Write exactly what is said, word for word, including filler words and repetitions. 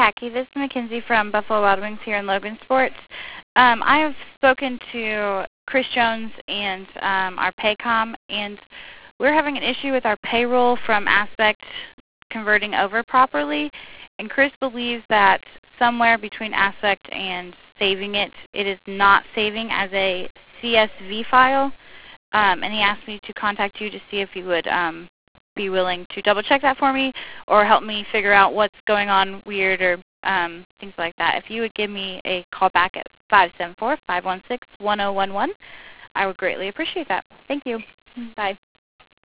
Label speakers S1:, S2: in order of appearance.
S1: Hackey. This is Mackenzie from Buffalo Wild Wings here in Logan Sports. Um, I have spoken to Chris Jones and um, our Paycom, and we're having an issue with our payroll from Aspect converting over properly. And Chris believes that somewhere between Aspect and saving it, it is not saving as a C S V file. Um, and he asked me to contact you to see if you would um, be willing to double check that for me or help me figure out what's going on weird or um, things like that. If you would give me a call back at five seven four, five one six, one zero one one, I would greatly appreciate that. Thank you. Bye.